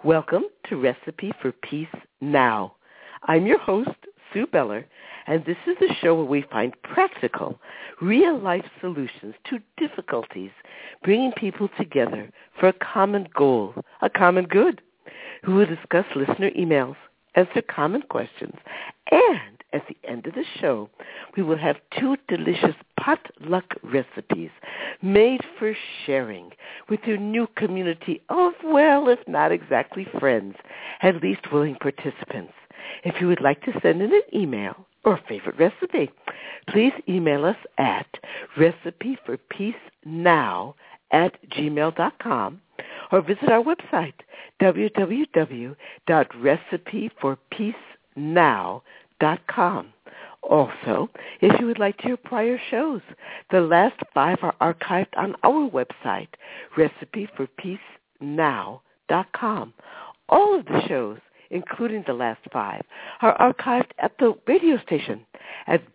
Welcome to Recipe for Peace Now. I'm your host, Sue Beller, and this is the show where we find practical, real-life solutions to difficulties, bringing people together for a common goal, a common good. We will discuss listener emails, answer common questions, and at the end of the show, we will have 2 delicious potluck recipes made for sharing with your new community of, well, if not exactly friends, at least willing participants. If you would like to send in an email or favorite recipe, please email us at recipeforpeacenow@gmail.com or visit our website, www.recipeforpeacenow.com. Also, if you would like to hear prior shows, the last 5 are archived on our website, recipeforpeacenow.com. All of the shows, including the last 5, are archived at the radio station at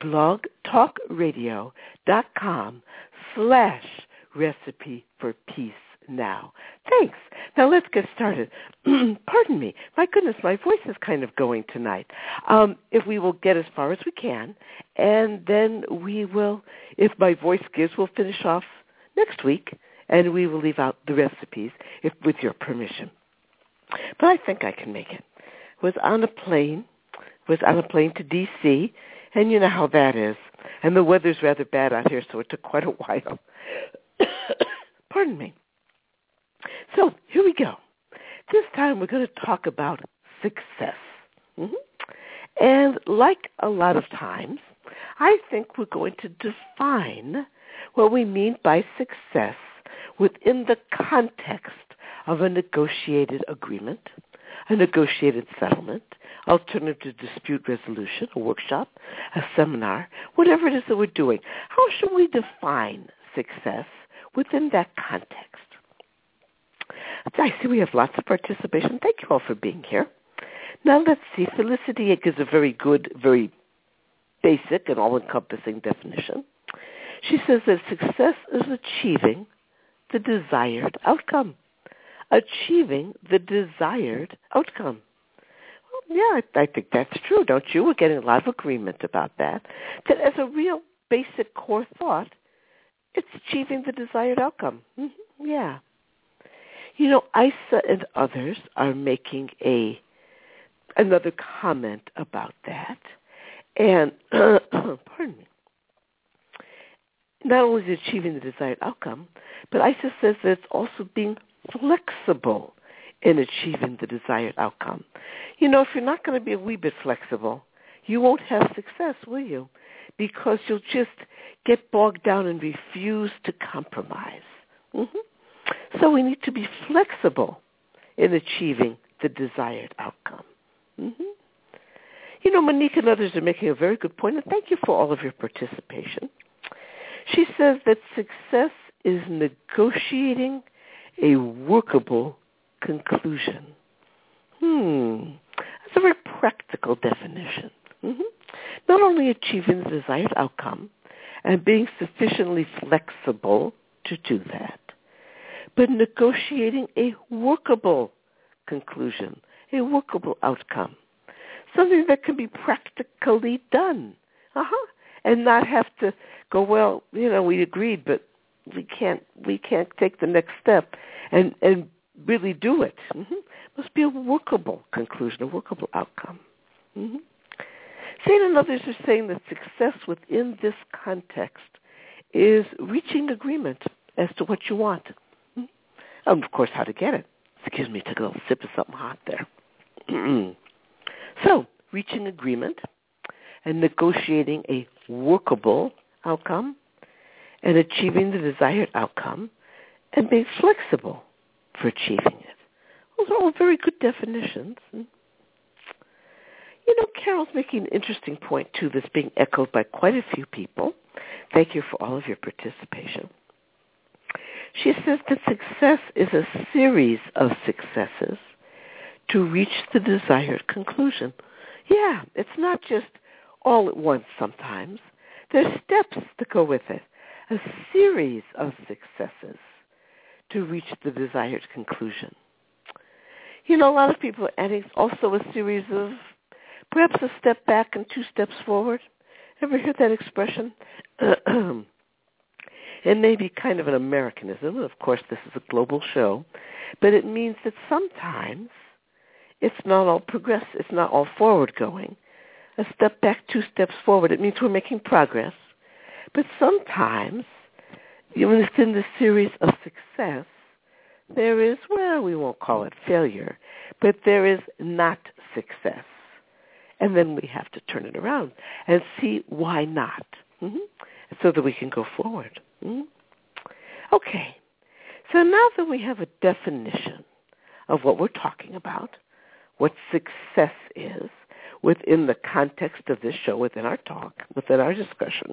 blogtalkradio.com/recipeforpeacenow. Thanks. Now let's get started. Pardon me. My goodness, my voice is kind of going tonight. If we will get as far as we can, and then we will, if my voice gives, we'll finish off next week, and we will leave out the recipes with your permission. But I think I can make it. Was on a plane to D.C., and you know how that is. And the weather's rather bad out here, so it took quite a while. Pardon me. So here we go. This time we're going to talk about success. And like a lot of times, I think we're going to define what we mean by success within the context of a negotiated agreement, a negotiated settlement, alternative dispute resolution, a workshop, a seminar, whatever it is that we're doing. How should we define success within that context? I see we have lots of participation. Thank you all for being here. Now let's see. Felicity gives a very good, very basic and all-encompassing definition. She says that success is achieving the desired outcome. Achieving the desired outcome. Well, yeah, I think that's true, don't you? We're getting a lot of agreement about that. That as a real basic core thought, it's achieving the desired outcome. Yeah. You know, Isa and others are making another comment about that. And, pardon me, not only is it achieving the desired outcome, but Isa says that it's also being flexible in achieving the desired outcome. You know, if you're not going to be a wee bit flexible, you won't have success, will you? Because you'll just get bogged down and refuse to compromise. So we need to be flexible in achieving the desired outcome. You know, Monique and others are making a very good point, and thank you for all of your participation. She says that success is negotiating a workable conclusion. That's a very practical definition. Not only achieving the desired outcome and being sufficiently flexible to do that, but negotiating a workable conclusion, a workable outcome, something that can be practically done, and not have to go, well, you know, we agreed, but we can't take the next step and really do it. Must be a workable conclusion, a workable outcome. Sane and others are saying that success within this context is reaching agreement as to what you want. And, of course, how to get it. Excuse me, took a little sip of something hot there. So, reaching agreement and negotiating a workable outcome and achieving the desired outcome and being flexible for achieving it. Those are all very good definitions. You know, Carol's making an interesting point, too, that's being echoed by quite a few people. Thank you for all of your participation. She says that success is a series of successes to reach the desired conclusion. Yeah, it's not just all at once sometimes. There's steps that go with it. A series of successes to reach the desired conclusion. A lot of people are adding also a series of perhaps a step back and 2 steps forward. Ever heard that expression? It may be kind of an Americanism. Of course, this is a global show. But it means that sometimes it's not all it's not all forward going. A step back, 2 steps forward. It means we're making progress. But sometimes, within the series of success, there is, we won't call it failure, but there is not success. And then we have to turn it around and see why not, so that we can go forward. Okay, so now that we have a definition of what we're talking about, what success is within the context of this show, within our talk, within our discussion,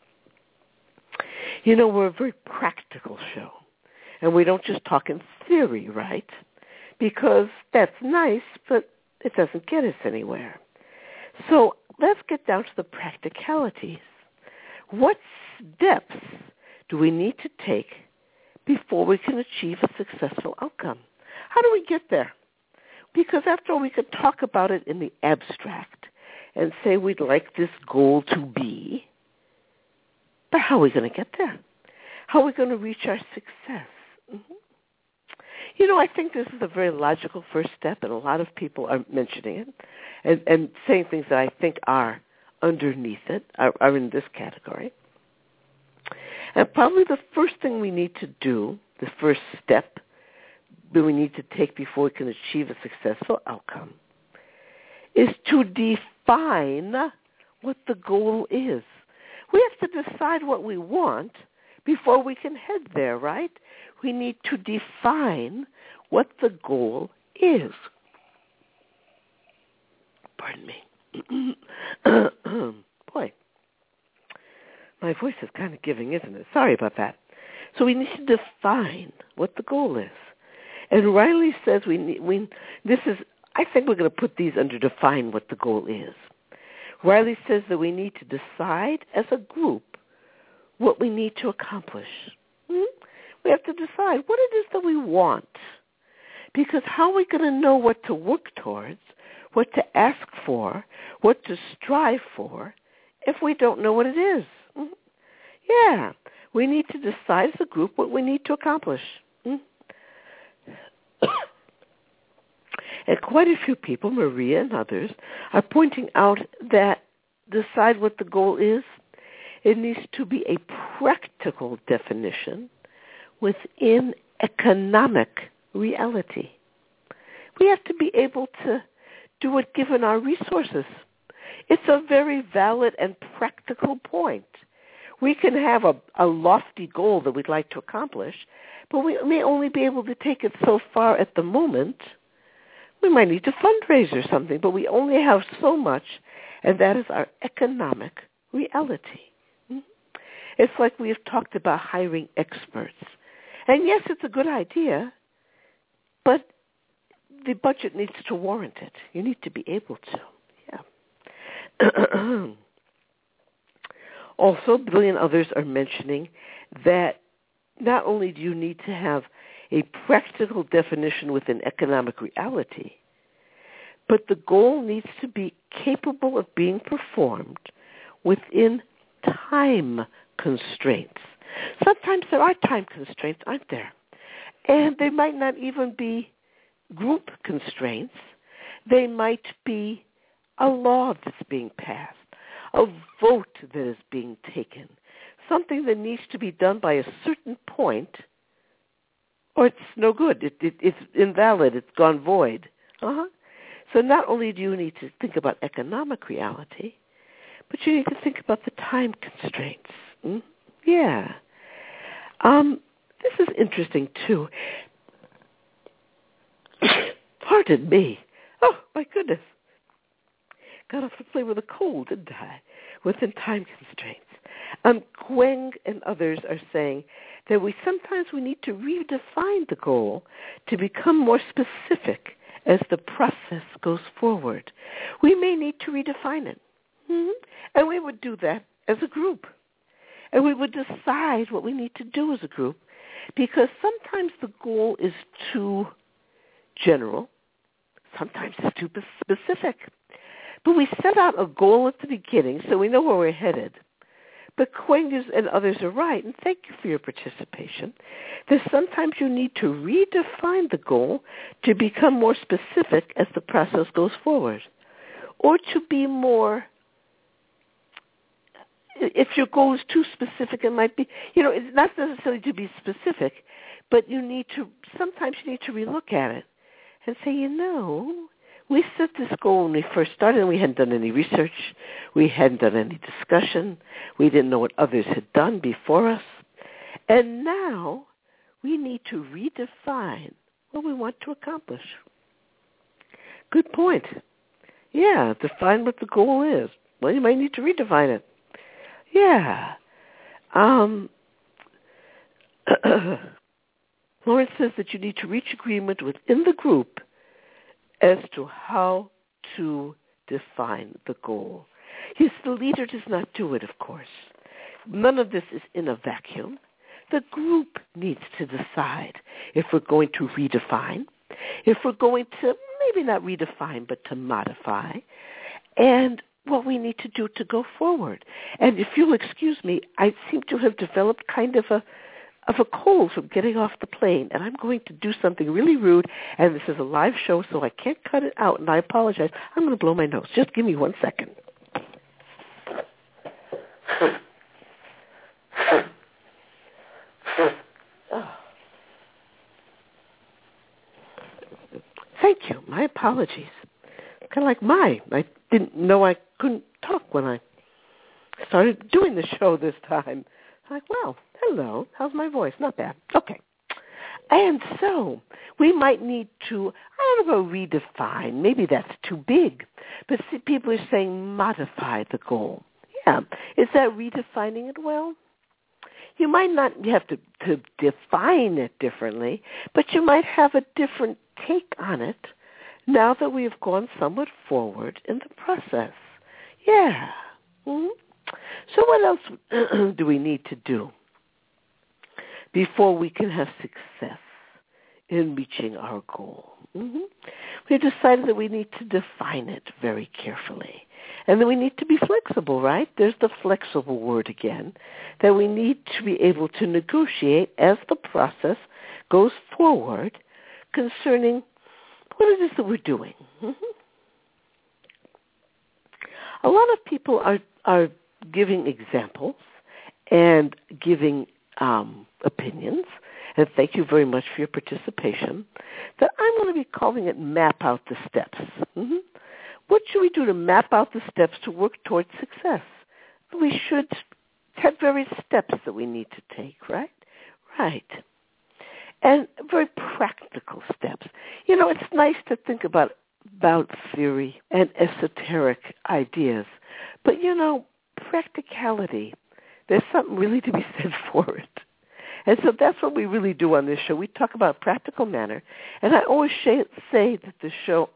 we're a very practical show. And we don't just talk in theory, right? Because that's nice, but it doesn't get us anywhere. So let's get down to the practicalities. What steps do we need to take before we can achieve a successful outcome? How do we get there? Because after all, we could talk about it in the abstract and say we'd like this goal to be, but how are we going to get there? How are we going to reach our success? I think this is a very logical first step, and a lot of people are mentioning it and saying things that I think are underneath it, are in this category. And probably the first thing we need to do, the first step that we need to take before we can achieve a successful outcome, is to define what the goal is. We have to decide what we want before we can head there, right? We need to define what the goal is. Pardon me. Boy, my voice is kind of giving, isn't it? Sorry about that. So we need to define what the goal is. And Riley says I think we're going to put these under define what the goal is. Riley says that we need to decide as a group what we need to accomplish. We have to decide what it is that we want. Because how are we going to know what to work towards, what to ask for, what to strive for, if we don't know what it is? Yeah, we need to decide as a group what we need to accomplish. And quite a few people, Maria and others, are pointing out that decide what the goal is, it needs to be a practical definition within economic reality. We have to be able to do it given our resources. It's a very valid and practical point. We can have a lofty goal that we'd like to accomplish, but we may only be able to take it so far at the moment. We might need to fundraise or something, but we only have so much, and that is our economic reality. It's like we have talked about hiring experts. And yes, it's a good idea, but the budget needs to warrant it. You need to be able to. Yeah. Also, Billy and others are mentioning that not only do you need to have a practical definition within economic reality, but the goal needs to be capable of being performed within time constraints. Sometimes there are time constraints, aren't there? And they might not even be group constraints. They might be a law that's being passed, a vote that is being taken, something that needs to be done by a certain point, or it's no good. It's invalid. It's gone void. So not only do you need to think about economic reality, but you need to think about the time constraints. Yeah. This is interesting, too. Pardon me. Oh, my goodness. Got off the plane with a cold, didn't I? Within time constraints. Quang and others are saying that sometimes we need to redefine the goal to become more specific as the process goes forward. We may need to redefine it. And we would do that as a group. And we would decide what we need to do as a group, because sometimes the goal is too general. sometimes it's too specific. But we set out a goal at the beginning so we know where we're headed. But Quengus and others are right, and thank you for your participation, that sometimes you need to redefine the goal to become more specific as the process goes forward. Or to be more, if your goal is too specific, it might be, it's not necessarily to be specific, but sometimes you need to relook at it and say, we set this goal when we first started and we hadn't done any research. We hadn't done any discussion. We didn't know what others had done before us. And now we need to redefine what we want to accomplish. Good point. Yeah, define what the goal is. Well, you might need to redefine it. Yeah. Lawrence says that you need to reach agreement within the group as to how to define the goal. Yes, the leader does not do it, of course. None of this is in a vacuum. The group needs to decide if we're going to redefine, if we're going to maybe not redefine, but to modify, and what we need to do to go forward. And if you'll excuse me, I seem to have developed kind of a cold from getting off the plane, and I'm going to do something really rude, and this is a live show, so I can't cut it out, and I apologize. I'm going to blow my nose. Just give me 1 second. Thank you. My apologies. Kind of like I didn't know I couldn't talk when I started doing the show this time. I'm like, well, hello. How's my voice? Not bad. Okay. And so we might need to, I don't know, redefine. Maybe that's too big. But see, people are saying modify the goal. Yeah. Is that redefining it well? You might not have to define it differently, but you might have a different take on it now that we have gone somewhat forward in the process. Yeah. Mm-hmm. So what else do we need to do before we can have success in reaching our goal? Mm-hmm. We decided that we need to define it very carefully. And then we need to be flexible, right? There's the flexible word again, that we need to be able to negotiate as the process goes forward concerning what it is that we're doing. Mm-hmm. A lot of people are giving examples and giving opinions, and thank you very much for your participation, that I'm going to be calling it Map Out the Steps. Mm-hmm. What should we do to map out the steps to work towards success? We should have various steps that we need to take, right? Right. And very practical steps. It's nice to think about theory and esoteric ideas, but practicality, there's something really to be said for it. And so that's what we really do on this show. We talk about a practical manner, and I always say that the show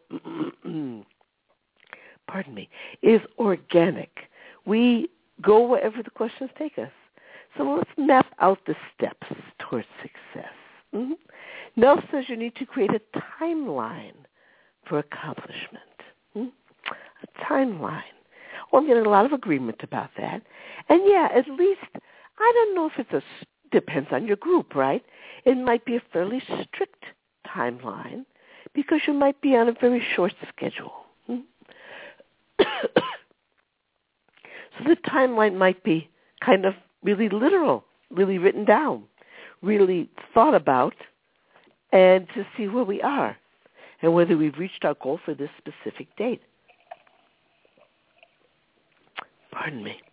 is organic. We go wherever the questions take us. So let's map out the steps towards success. Mm-hmm. Nell says you need to create a timeline for accomplishment. Mm-hmm. A timeline. Well, I'm getting a lot of agreement about that. And yeah, at least, I don't know if depends on your group, right? It might be a fairly strict timeline because you might be on a very short schedule. Mm-hmm. So the timeline might be kind of really literal, really written down, really thought about, and to see where we are and whether we've reached our goal for this specific date. Pardon me.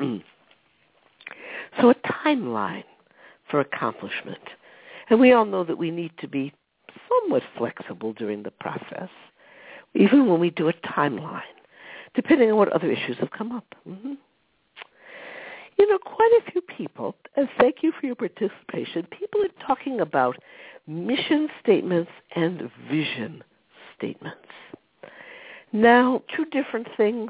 So a timeline for accomplishment. And we all know that we need to be somewhat flexible during the process, even when we do a timeline, depending on what other issues have come up. Mm-hmm. Quite a few people, and thank you for your participation, people are talking about mission statements and vision statements. Now, two different things.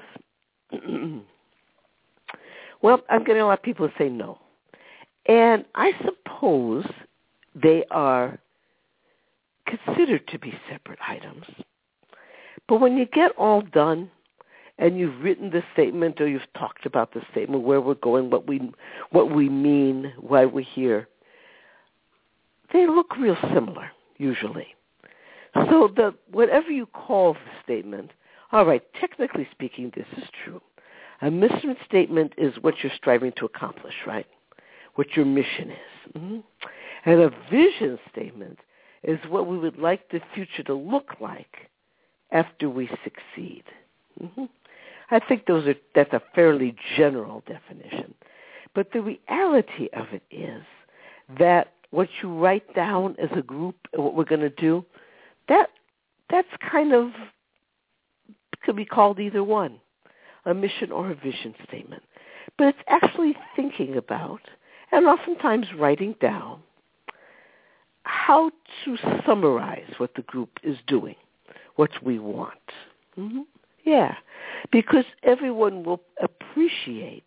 Well, I'm getting a lot of people to say no. And I suppose they are considered to be separate items. But when you get all done and you've written the statement or you've talked about the statement, where we're going, what we mean, why we're here, they look real similar usually. So whatever you call the statement, all right, technically speaking, this is true. A mission statement is what you're striving to accomplish, right? What your mission is. Mm-hmm. And a vision statement is what we would like the future to look like after we succeed. Mm-hmm. I think that's a fairly general definition. But the reality of it is that what you write down as a group and what we're going to do, that's kind of could be called either one, a mission or a vision statement. But it's actually thinking about and oftentimes writing down how to summarize what the group is doing, what we want. Mm-hmm. Yeah, because everyone will appreciate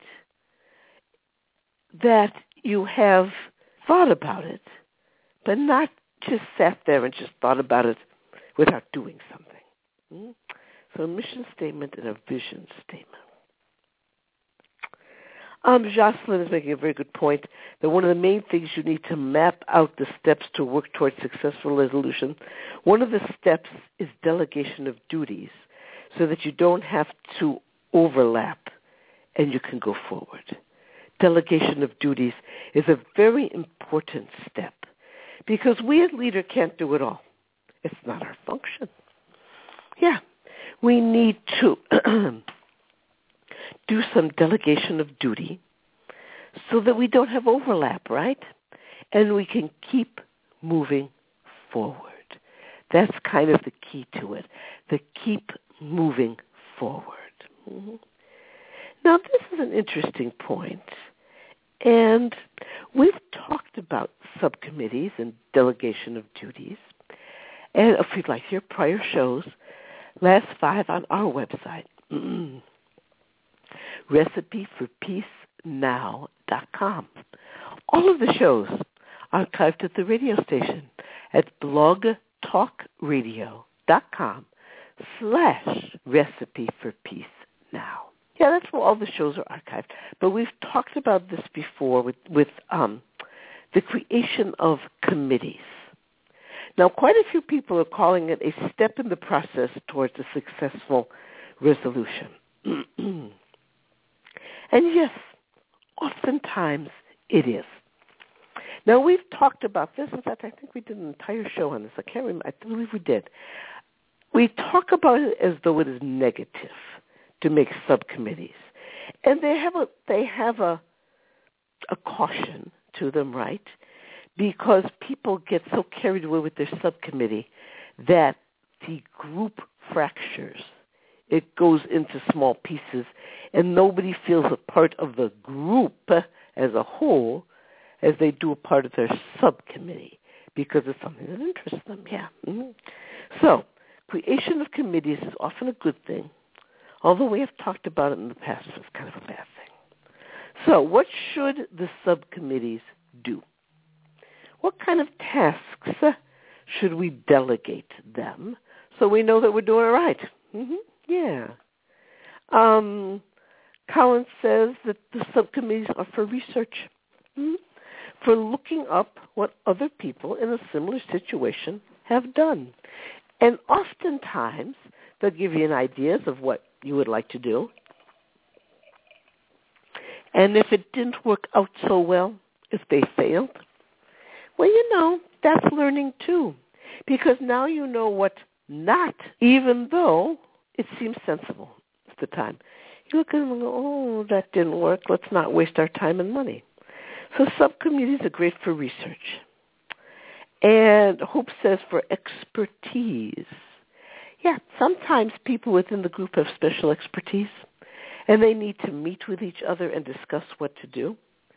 that you have thought about it, but not just sat there and just thought about it without doing something. Mm-hmm. So a mission statement and a vision statement. Jocelyn is making a very good point that one of the main things you need to map out the steps to work towards successful resolution. One of the steps is delegation of duties so that you don't have to overlap and you can go forward. Delegation of duties is a very important step because we as leader can't do it all. It's not our function. Yeah, we need to do some delegation of duty so that we don't have overlap, right? And we can keep moving forward. That's kind of the key to it, the keep moving forward. Mm-hmm. Now, this is an interesting point, and we've talked about subcommittees and delegation of duties. And if you'd like to hear prior shows, last 5 on our website, recipeforpeacenow.com. All of the shows archived at the radio station at blogtalkradio.com/recipeforpeacenow. Yeah, that's where all the shows are archived. But we've talked about this before with the creation of committees. Now, quite a few people are calling it a step in the process towards a successful resolution. And yes, oftentimes it is. Now, we've talked about this. In fact, I think we did an entire show on this. I can't remember. I believe we did. We talk about it as though it is negative to make subcommittees. And they have a caution to them, right? Because people get so carried away with their subcommittee that the group fractures. It goes into small pieces, and nobody feels a part of the group as a whole as they do a part of their subcommittee because it's something that interests them. Yeah. Mm-hmm. So creation of committees is often a good thing, although we have talked about it in the past as kind of a bad thing. So what should the subcommittees do? What kind of tasks should we delegate them so we know that we're doing it right? Mm-hmm. Yeah. Collins says that the subcommittees are for research, for looking up what other people in a similar situation have done. And oftentimes, they'll give you an idea of what you would like to do. And if it didn't work out so well, if they failed, well, that's learning too. Because now you know what not, even though it seems sensible at the time. You look at them and go, oh, that didn't work. Let's not waste our time and money. So subcommittees are great for research. And Hope says for expertise. Yeah, sometimes people within the group have special expertise, and they need to meet with each other and discuss what to do.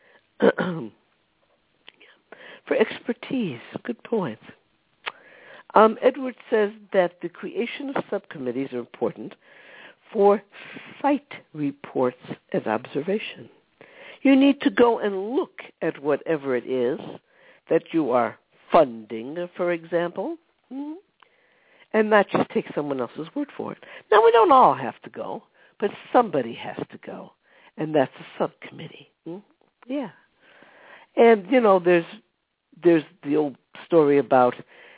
For expertise, good point. Edward says that the creation of subcommittees are important for site reports and observation. You need to go and look at whatever it is that you are funding, for example, and not just take someone else's word for it. Now, we don't all have to go, but somebody has to go, and that's a subcommittee. Yeah. And, there's the old story about,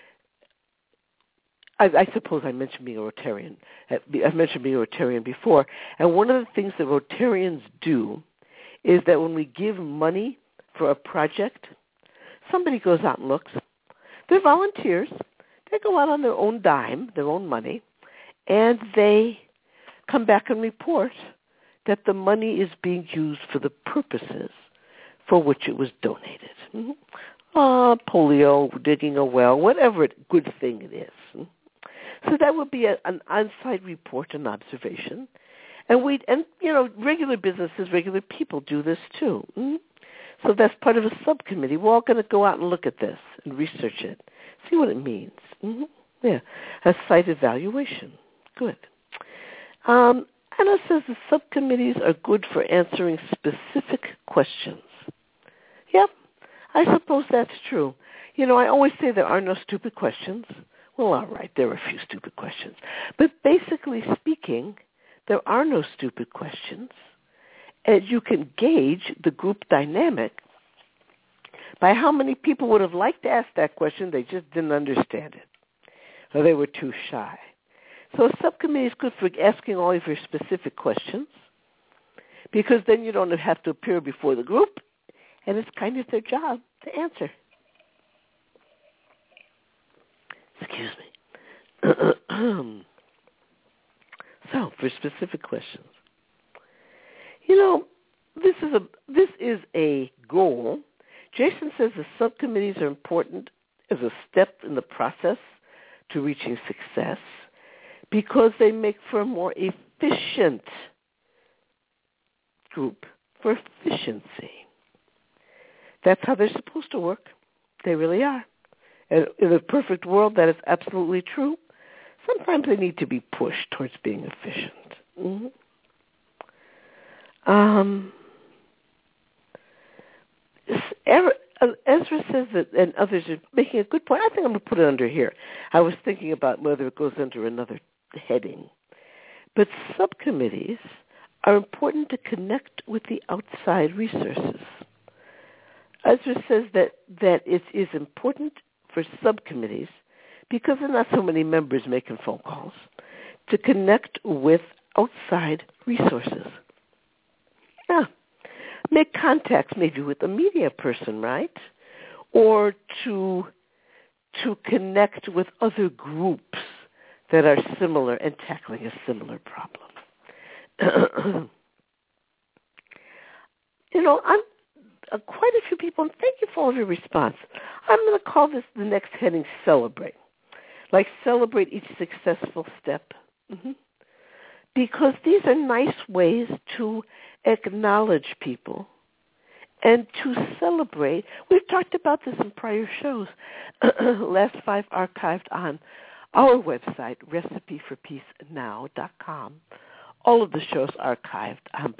I suppose I mentioned being a Rotarian. I've mentioned being a Rotarian before, and one of the things that Rotarians do is that when we give money for a project, somebody goes out and looks. They're volunteers. They go out on their own dime, their own money, and they come back and report that the money is being used for the purposes for which it was donated. Polio, digging a well, whatever good thing it is. So that would be an on-site report and observation. And regular businesses, regular people do this too. So that's part of a subcommittee. We're all going to go out and look at this and research it, see what it means. Yeah, a site evaluation. Good. Anna says the subcommittees are good for answering specific questions. Yep, I suppose that's true. I always say there are no stupid questions. Well, all right, there are a few stupid questions. But basically speaking, there are no stupid questions. And you can gauge the group dynamic by how many people would have liked to ask that question, they just didn't understand it, or they were too shy. So a subcommittee is good for asking all of your specific questions, because then you don't have to appear before the group, and it's kind of their job to answer. Excuse me. So, for specific questions. This is a goal. Jason says the subcommittees are important as a step in the process to reaching success because they make for a more efficient group, for efficiency. That's how they're supposed to work. They really are. And in a perfect world, that is absolutely true. Sometimes they need to be pushed towards being efficient. Ezra says that, and others are making a good point. I think I'm going to put it under here. I was thinking about whether it goes under another heading. But subcommittees are important to connect with the outside resources. Ezra says that it is important for subcommittees, because there are not so many members making phone calls, to connect with outside resources. Yeah. Make contacts maybe with a media person, right? Or to connect with other groups that are similar and tackling a similar problem. Quite a few people, and thank you for all of your response. I'm going to call this the next heading, celebrate. Like celebrate each successful step. Because these are nice ways to acknowledge people and to celebrate. We've talked about this in prior shows. Last 5 archived on our website, recipeforpeacenow.com. All of the shows archived on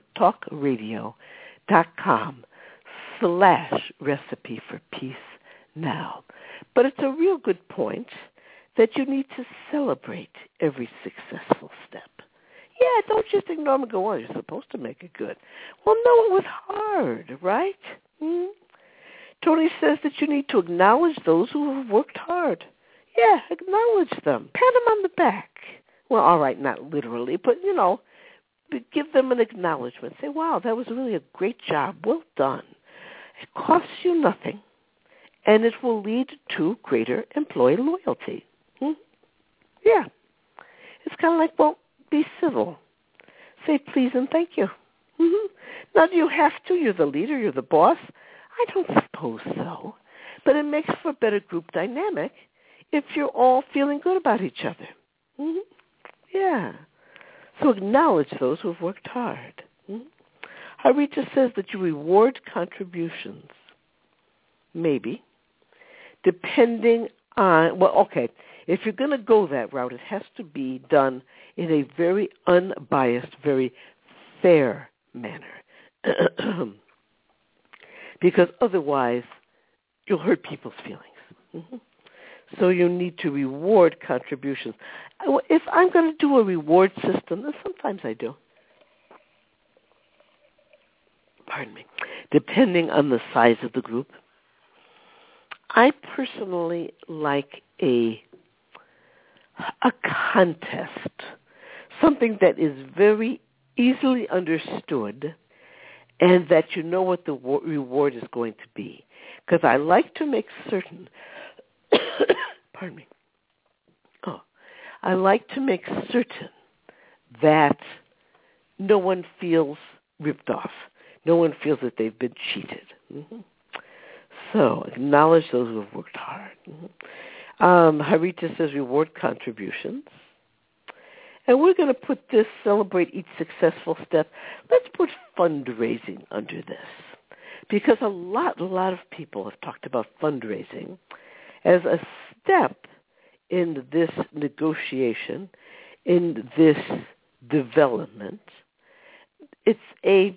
blogtalkradio.com/recipeforpeacenow. But it's a real good point that you need to celebrate every successful step. Yeah, don't just ignore them and go, you're supposed to make it good. Well, no, it was hard, right? Tony says that you need to acknowledge those who have worked hard. Yeah, acknowledge them. Pat them on the back. Well, all right, not literally, but, give them an acknowledgement. Say, wow, that was really a great job. Well done. It costs you nothing, and it will lead to greater employee loyalty. Yeah. It's kind of like, be civil. Say please and thank you. Now, do you have to? You're the leader. You're the boss. I don't suppose so. But it makes for a better group dynamic if you're all feeling good about each other. Yeah. So acknowledge those who have worked hard. Harita says that you reward contributions. Maybe. Depending on, if you're going to go that route, it has to be done in a very unbiased, very fair manner. Because otherwise, you'll hurt people's feelings. So you need to reward contributions. If I'm going to do a reward system, and sometimes I do, depending on the size of the group, I personally like a contest, something that is very easily understood and that you know what the reward is going to be. Because I like to make certain, I like to make certain that no one feels ripped off. No one feels that they've been cheated. Mm-hmm. So acknowledge those who have worked hard. Mm-hmm. Harita says reward contributions. And we're going to put this, celebrate each successful step. Let's put fundraising under this. Because a lot of people have talked about fundraising as a step in this negotiation, in this development. It's a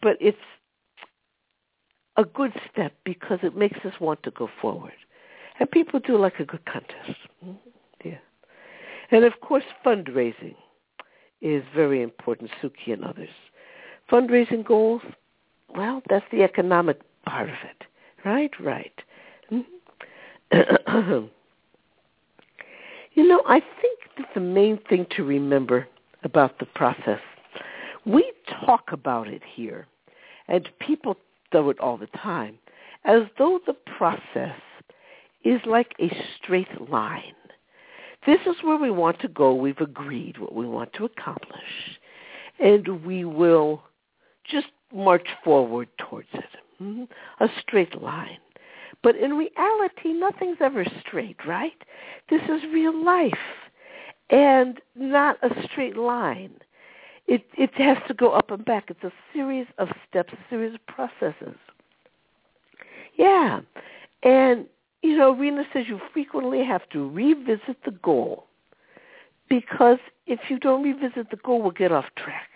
good step because it makes us want to go forward. And people do like a good contest. Yeah. And of course, fundraising is very important, Suki and others. Fundraising goals, well, that's the economic part of it. Right. Mm-hmm. I think that the main thing to remember about the process, we talk about it here, and people do it all the time, as though the process is like a straight line. This is where we want to go. We've agreed what we want to accomplish, and we will just march forward towards it. Mm-hmm. A straight line. But in reality, nothing's ever straight, right? This is real life and not a straight line. It has to go up and back. It's a series of steps, a series of processes. Yeah. And, Rena says you frequently have to revisit the goal because if you don't revisit the goal, we'll get off track.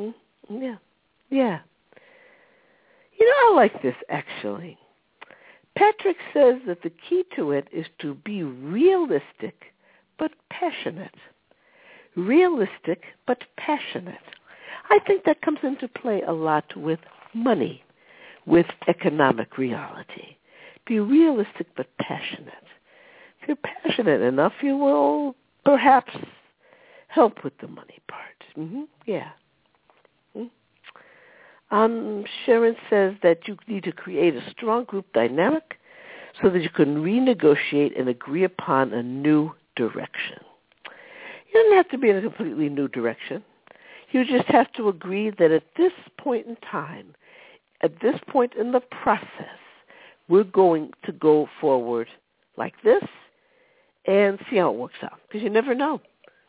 Yeah. I like this, actually. Patrick says that the key to it is to be realistic but passionate. Realistic but passionate. I think that comes into play a lot with money, with economic reality. Be realistic but passionate. If you're passionate enough, you will perhaps help with the money part. Mm-hmm. Yeah. Sharon says that you need to create a strong group dynamic so that you can renegotiate and agree upon a new direction. You don't have to be in a completely new direction. You just have to agree that at this point in time, at this point in the process, we're going to go forward like this and see how it works out, because you never know.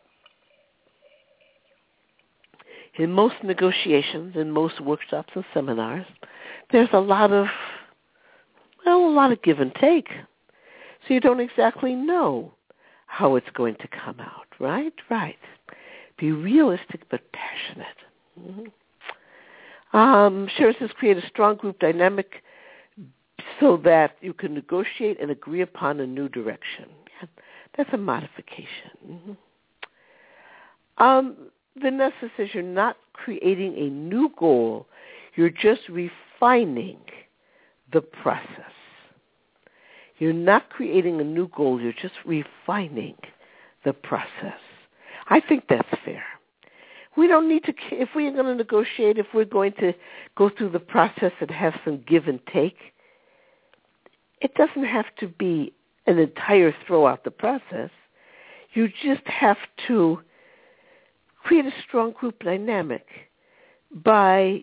In most negotiations, in most workshops and seminars, there's a lot of give and take. So you don't exactly know how it's going to come out, right? Right. Be realistic but passionate. Mm-hmm. Sharon says create a strong group dynamic so that you can negotiate and agree upon a new direction. Yeah, that's a modification. Mm-hmm. Vanessa says you're not creating a new goal. You're just refining the process. You're not creating a new goal. You're just refining the process. I think that's fair. We don't need to, if we're going to negotiate, if we're going to go through the process and have some give and take, it doesn't have to be an entire throw out the process. You just have to create a strong group dynamic by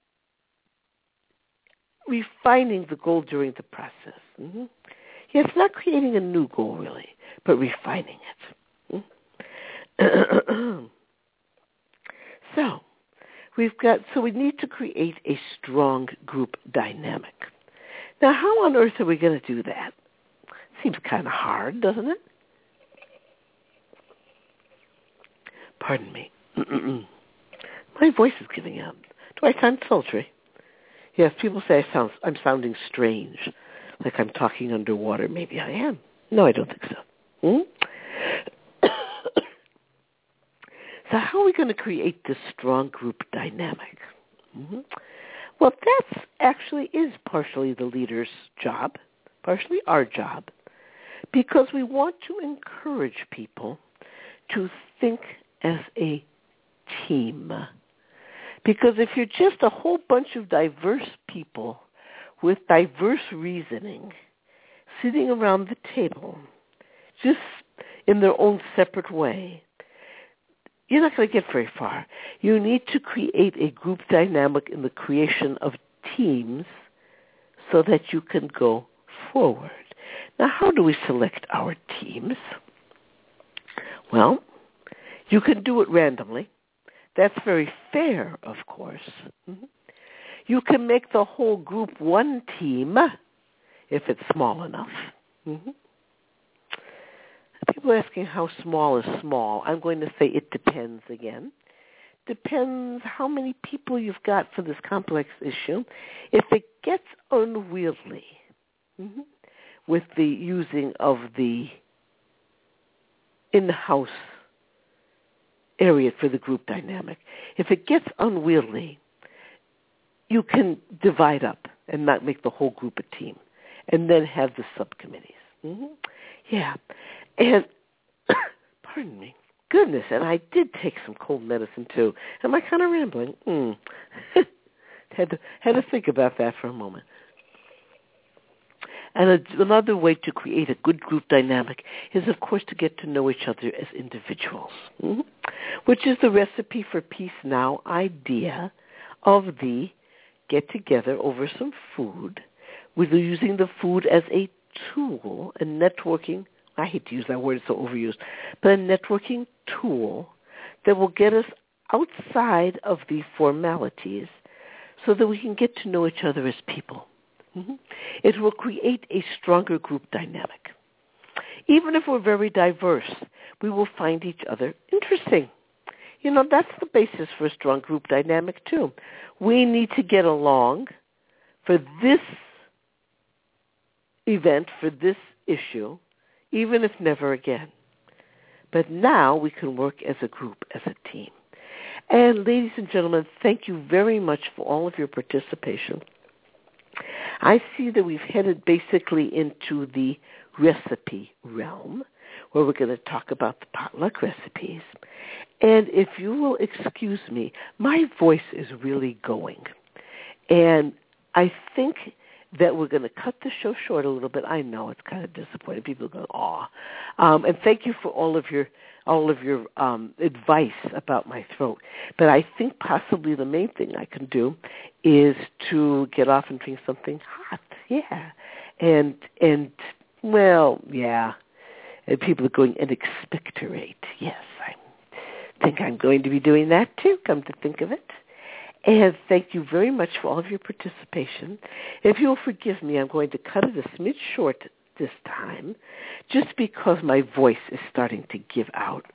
refining the goal during the process. Mm-hmm. Yeah, it's not creating a new goal, really, but refining it. Mm-hmm. So we need to create a strong group dynamic. Now, how on earth are we going to do that? Seems kind of hard, doesn't it? Pardon me. My voice is giving out. Do I sound sultry? Yes, people say I'm sounding strange, like I'm talking underwater. Maybe I am. No, I don't think so. So how are we going to create this strong group dynamic? Well, that actually is partially the leader's job, partially our job, because we want to encourage people to think as a team. Because if you're just a whole bunch of diverse people with diverse reasoning sitting around the table, just in their own separate way, you're not going to get very far. You need to create a group dynamic in the creation of teams so that you can go forward. Now, how do we select our teams? Well, you can do it randomly. That's very fair, of course. You can make the whole group one team if it's small enough. People are asking how small is small. I'm going to say it depends again. Depends how many people you've got for this complex issue. If it gets unwieldy with the using of the in-house area for the group dynamic, if it gets unwieldy, you can divide up and not make the whole group a team and then have the subcommittees. Yeah. And, pardon me, goodness, and I did take some cold medicine too. Am I kind of rambling? Had to think about that for a moment. And another way to create a good group dynamic is, of course, to get to know each other as individuals, which is the Recipe for Peace Now idea of the get together over some food, with using the food as a tool, a networking, I hate to use that word, it's so overused, but a networking tool that will get us outside of the formalities so that we can get to know each other as people. It will create a stronger group dynamic. Even if we're very diverse, we will find each other interesting. That's the basis for a strong group dynamic too. We need to get along for this event, for this issue, even if never again. But now we can work as a group, as a team. And ladies and gentlemen, thank you very much for all of your participation. I see that we've headed basically into the recipe realm, where we're going to talk about the potluck recipes. And if you will excuse me, my voice is really going. And I think that we're going to cut the show short a little bit. I know it's kind of disappointing. People are going, aw. And thank you for all of your advice about my throat. But I think possibly the main thing I can do is to get off and drink something hot. Yeah. And well, yeah. And people are going and expectorate. Yes, I think I'm going to be doing that too, come to think of it. And thank you very much for all of your participation. If you'll forgive me, I'm going to cut it a smidge short this time, just because my voice is starting to give out.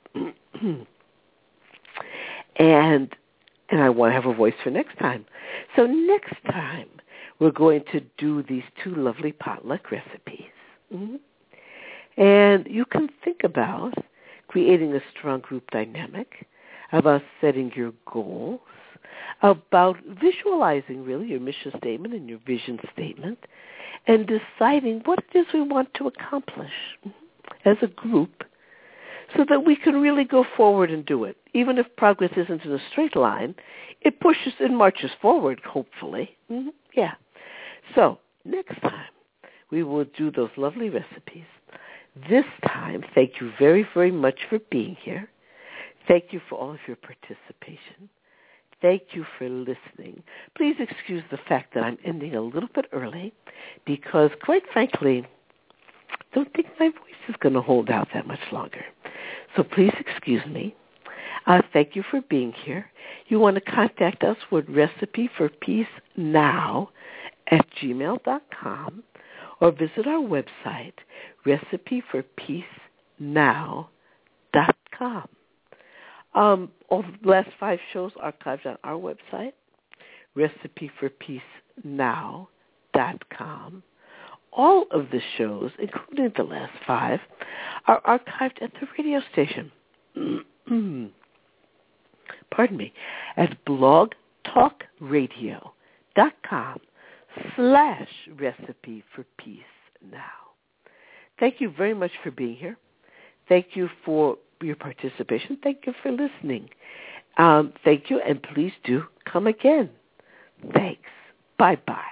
and I want to have a voice for next time. So next time, we're going to do these two lovely potluck recipes. And you can think about creating a strong group dynamic, about setting your goals, about visualizing really your mission statement and your vision statement, and deciding what it is we want to accomplish as a group so that we can really go forward and do it. Even if progress isn't in a straight line, it pushes and marches forward, hopefully. Yeah. So next time, we will do those lovely recipes. This time, thank you very, very much for being here. Thank you for all of your participation. Thank you for listening. Please excuse the fact that I'm ending a little bit early because, quite frankly, I don't think my voice is going to hold out that much longer. So please excuse me. Thank you for being here. You want to contact us with recipeforpeacenow@gmail.com or visit our website, recipeforpeacenow.com. All the last 5 shows archived on our website, recipeforpeacenow.com. All of the shows, including the last 5, are archived at the radio station. Pardon me, at blogtalkradio.com/Recipe for Peace Now. Thank you very much for being here. Thank you for your participation. Thank you for listening. Thank you, and please do come again. Thanks. Bye-bye.